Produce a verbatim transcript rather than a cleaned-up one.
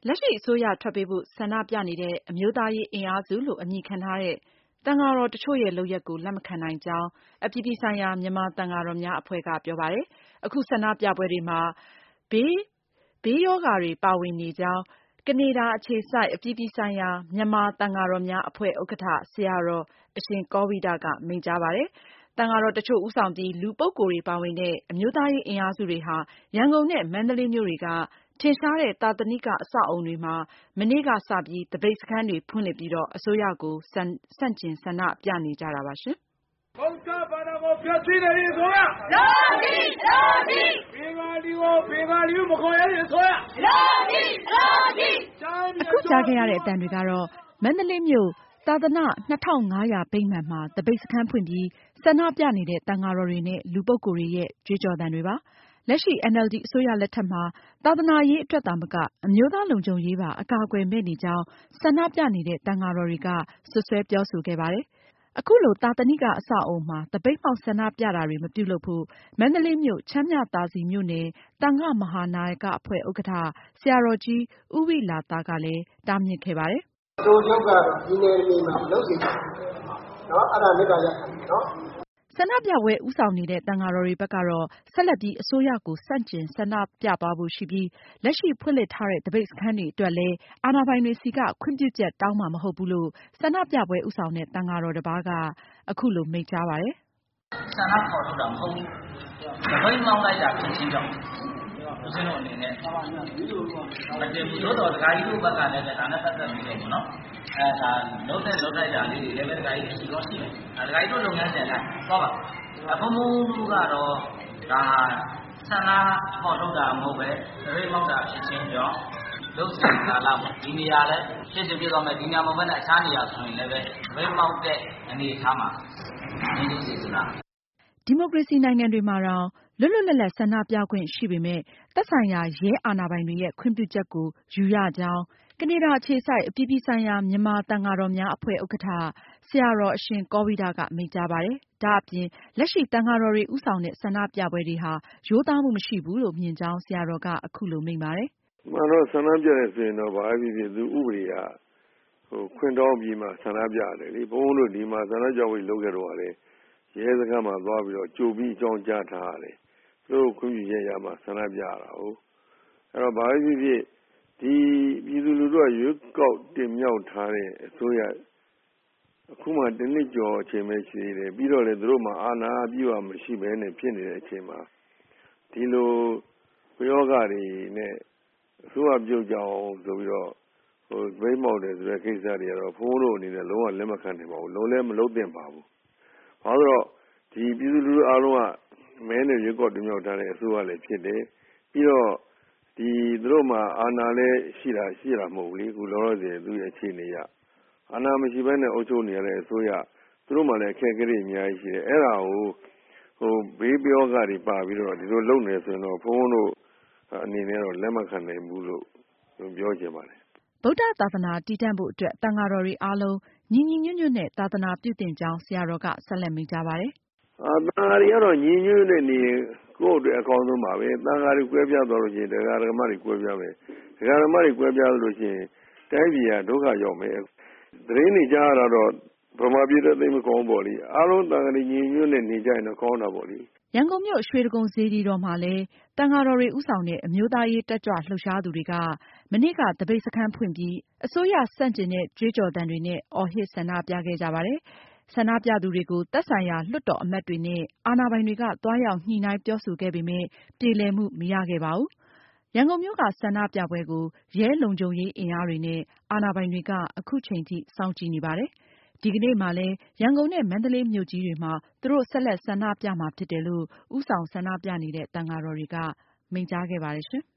လက်ရှိအစိုးရထွက်ပေးဖို့ဆန္ဒပြနေတဲ့အမျိုးသားရေးအင်အားစုလို့အမည်ခံထားတဲ့သံဃာတော်တချို့ရဲ့လုပ်ရပ်ကိုလက်မခံနိုင်ကြောင်းအပြည်ပြည်ဆိုင်ရာမြန်မာသံဃာတော်များအဖွဲ့ကပြောပါတယ်။အခုဆန္ဒပြပွဲတွေမှာဘေးဘေးရောဂါတွေပါဝင်နေကြောင်းကနေဒါအခြေစိုက်အပြည်ပြည်ဆိုင်ရာမြန်မာသံဃာတော်များအဖွဲ့ဥက္ကဋ္ဌဆရာတော်အရှင်ကောဝိဒကမိန့်ကြားပါတယ်။သံဃာတော်တချို့ဦးဆောင်ပြီးလူပုဂ္ဂိုလ်တွေပါဝင်တဲ့အမျိုးသားရေးအင်အားစုတွေဟာရန်ကုန်နဲ့မန္တလေးမြို့တွေကထင်ရှားတဲ့သာသနိကအဆောက်အုံတွေမှာမနေ့ကစပြီးတပိတ်စခန်းတွေဖွင့်လှစ်ပြီးတော့အစိုးရကိုဆန့်ကျင်ဆန္ဒပြနေကြတာပါရှင်။ဗုဒ္ဓဘာသာကိုဖျက်ဆီးတယ်ဆိုရလာတိလာတိဘေဂါလီကိုဘေဂါလီကိုမခေါ်ရရင်ဆိုရလာတိလာတိအခုကြားခဲ့ရတဲ့အတန်တွေကတော့မန္တလေးမြို့သာသနာနှစ်ထောင်ငါးရာဗိမာန်မှာတပိတ်စခန်းဖွင့်ပြီးဆန္ဒပြနေတဲ့သံဃာတော်တွေနဲ့လူပုဂ္ဂိုလ်တွေရဲ့ကြွေးကြော်သံတွေပါလက်ရှိ အန်အယ်လ်ဒီ အစိုးရလက်ထက်မှာသာသနာရေးအတွက်သာမကအမျိုးသားလုံခြုံရေးပါအကာအကွယ်မဲ့နေကြောင်းဆန္ဒပြနေတဲ့သံဃာတော်တွေကစွပ်စွဲပြောဆိုခဲ့ပါတယ်။အခုလိုသာသနိကအဆောက်အုံမှာသပိတ်မှောက်ဆန္ဒပြတာတွေမပြုလုပ်ဖို့မန္တလေးမြို့ချမ်းမြသာစည်မြို့နယ်သံဃမဟာနာယကအဖွဲ့ဥက္ကဋ္ဌဆရာတော်ကြီးဦးဝိလာသကလည်းတားမြစ်ခဲ့ပါတယ်။ကျိုးချုပ်ကတော့ဒီနယ်မြေမှာလုပ်စီတယ်။နော်အဲ့ဒါမြစ်တာရနော်ဆန္ဒပြပွဲဦးဆောင်နေတဲ့သံဃာတော်တွေဘက်ကတော့ဆက်လက်ပြီးအစိုးရကိုဆန့်ကျင်ဆန္ဒပြသွားဖို့ရှိပြီးလက်ရှိဖွင့်လှစ်ထားတဲ့တပိတ်စခန်းတွေအတွက်လည်းအာဏာပိုင်တွေစီကခွင့်ပြုချက်တောင်းမှာမဟုတ်ဘူးလို့ဆန္ဒပြပွဲဦးဆောင်တဲ့သံဃာတော်တစ်ပါးကအခုလိုမိန့်ကြားပါတယ်။ဆန္ဒခေါ်ထုတ်တာမဟုတ်ဘူး။တပိတ်မှောက်လိုက်တာဖြစ်ချင်းကြောင့်ဦးဇင်းတို့အနေနဲ့မတင်ဘူးလို့တော့ဒကာကြီးတို့ဘက်ကလည်းဒါနဲ့ပတ်သက်ပြီးတော့ပေါ့နော်။အဲဒါလုံးနဲ့လုံးလိုက်တာလေးတွေလည်းပဲဒကာကြီးရှိတော့ရှိတယ်။ဒကာကြီးတို့လုပ်ငန်းစဉ်တိုင်းသွားပါအဖုံဖုံတို့ကတော့ဒါဆန္ဒခေါ်ထုတ်တာမဟုတ်ပဲတပိတ်မှောက်တာဖြစ်ချင်းကြောင့်လုံးစင်ကာလာပေါ့ဒီနေရာလဲဖြစ်ချင်းပြတော့မယ်ဒီနေရာမဟုတ်ဘဲနဲ့အခြားနေရာဆိုရင်လည်းပဲတပိတ်မှောက်တဲ့အနေအထားမှာဒီလိုစီစဉ်တာဒီမိုကရေစီနိုင်ငံတွေမှာတော့လွတ်လွတ်လပ်လပ်ဆန္ဒပြခွင့်ရှိပေမဲ့သက်ဆိုင်ရာရဲအာဏာပိုင်တွေရဲ့ခွင့်ပြုချက်ကိုယူရကြောင်းကနေဒါအခြေစိုက်အပြည်ပြည်ဆိုင်ရာမြန်မာသံဃာတော်များအဖွဲ့ဥက္ကဋ္ဌဆရာတော်အရှင်ကောဝိဒကမိန့်ကြားပါတယ်။ဒါအပြင်လက်ရှိသံဃာတော်တွေဦးဆောင်တဲ့ဆန္ဒပြပွဲတွေဟာရိုးသားမှုမရှိဘူးလို့မြင်ကြောင်းဆရာတော်ကအခုလိုမိန့်ပါတယ်။မှန်တော့ဆန္ဒပြတယ်ဆိုရင်တော့ဘာဖြစ်ဖြစ်သူဥပဒေကဟိုခွင့်တောင်းပြီးမှဆန္ဒပြတယ်လေဘုန်းတို့ဒီမှာဆန္ဒပြပွဲလုပ်ခဲ့တော့လေရဲစခန်းမှာသွားပြီးတော့ကြိုပြီးအကြောင်းကြားထားရတယ်။သူတို့ခွင့်ပြုချက်ရမှဆန္ဒပြရတာဟုတ်။အဲ့တော့ဘာဖြစ်ဖြစ်ဒီပြည်သူလူထုကရွေးကောက်တင်မြှောက်ထားတဲ့အစိုးရအခုမှတနစ်ကျော်အချိန်ပဲရှိသေးတယ်ပြီးတော့လေသူတို့မှာအာဏာပြည့်ဝမရှိဘဲနဲ့ဖြစ်နေတဲ့အချိန်မှာဒီလိုယောဂတွေနဲ့အစိုးရပြုတ်ကြအောင်ဆိုပြီးတော့ဟိုဗိမောက်တယ်ဆိုတဲ့ကိစ္စတွေကတော့ဘုန်းတို့အနေနဲ့လုံးဝလက်မခံနိုင်ပါဘူးလုံးလည်းမလုံးသင့်ပါဘူး။ဘာလို့တော့ဒီပြည်သူလူထုအားလုံးကမဲနဲ့ရွေးကောက်တင်မြှောက်ထားတဲ့အစိုးရလည်းဖြစ်တယ်ပြီးတော့ဒီသူတို့မှာအာဏာလည်းရှိတာရှိတာမဟုတ်ဘူးလေခုလောလောဆယ်သူ့ရဲ့အခြေအနေရအာဏာမရှိဘဲနဲ့အုပ်ချုပ်နေရတဲ့အစိုးရသူတို့မှလည်းအခက်အခဲတွေအများကြီးရှိတယ်အဲ့ဒါကိုဟိုဘေးပြောကတွေပါပြီးတော့ဒီလိုလုပ်နေဆိုရင်တော့ဘုန်းတို့အနေနဲ့တော့လက်မခံနိုင်ဘူးလို့ပြောချင်ပါတယ်ဗုဒ္ဓသာသနာတည်တံ့ဖို့အတွက်သံဃာတော်တွေအားလုံးညီညီညွတ်ညွတ်နဲ့သာသနာပြုသင့်ကြောင်းဆရာတော်ကဆက်လက်မိန့်ကြားပါတယ်အာသံဃာတွေကတော့ညီညွတ်တဲ့နေကိုယ့်အတွက်အကောင်းဆုံးပါပဲသံဃာတွေကွဲပြားသွားလို့ရှိရင်တရားဓမ္မတွေကွဲပြားမယ်တရားဓမ္မတွေကွဲပြားလို့ရှိရင်တိုင်းပြည်ကဒုက္ခရောက်မယ်သတင်းတွေကြားရတော့ဗမာပြည်တဲ့သိမကောင်းပေါ့လေအားလုံးသံဃာတွေညီညွတ်နဲ့နေကြရင်တော့ကောင်းတာပေါ့လေရန်ကုန်မြို့ရွှေဒဂုံစေတီတော်မှာလည်းသံဃာတော်တွေဦးဆောင်တဲ့အမျိုးသားရေးတက်ကြွလှုပ်ရှားသူတွေကမနေ့ကတပိတ်စခန်းဖွင့်ပြီးအစိုးရဆန့်ကျင်တဲ့ကြွေးကြော်သံတွေနဲ့အော်ဟစ်ဆန္ဒပြခဲ့ကြပါတယ်။ဆန္ဒပြသူတွေကိုသက်ဆိုင်ရာလွှတ်တော်အမတ်တွေနဲ့အာဏာပိုင်တွေကသွားရောက်ညှိနှိုင်းပြောဆိုခဲ့ပေမဲ့ပြေလည်မှုမရခဲ့ပါဘူး။ရန်ကုန်မြို့ကဆန္ဒပြပွဲကိုရဲလုံခြုံရေးအင်အားတွေနဲ့အာဏာပိုင်တွေကအခုချိန်ထိစောင့်ကြည့်နေပါတယ်။ဒီကနေ့မှာလည်းရန်ကုန်နဲ့မန္တလေးမြို့ကြီးတွေမှာသူတို့ဆက်လက်ဆန္ဒပြမှာဖြစ်တယ်လို့ဦးဆောင်ဆန္ဒပြနေတဲ့သံဃာတော်တွေကမိန့်ကြားခဲ့ပါတယ်ရှင်။